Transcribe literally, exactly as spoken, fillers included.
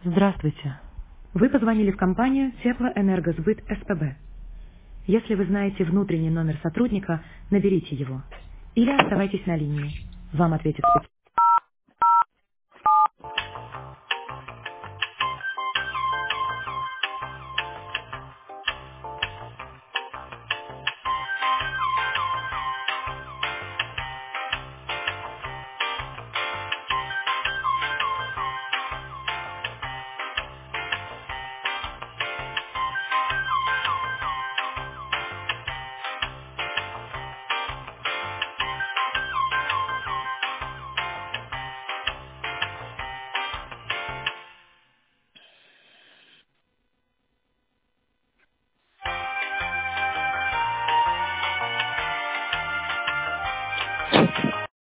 Здравствуйте. Вы позвонили в компанию Теплоэнергосбыт СПБ. Если вы знаете внутренний номер сотрудника, наберите его. Или оставайтесь на линии. Вам ответит специалист.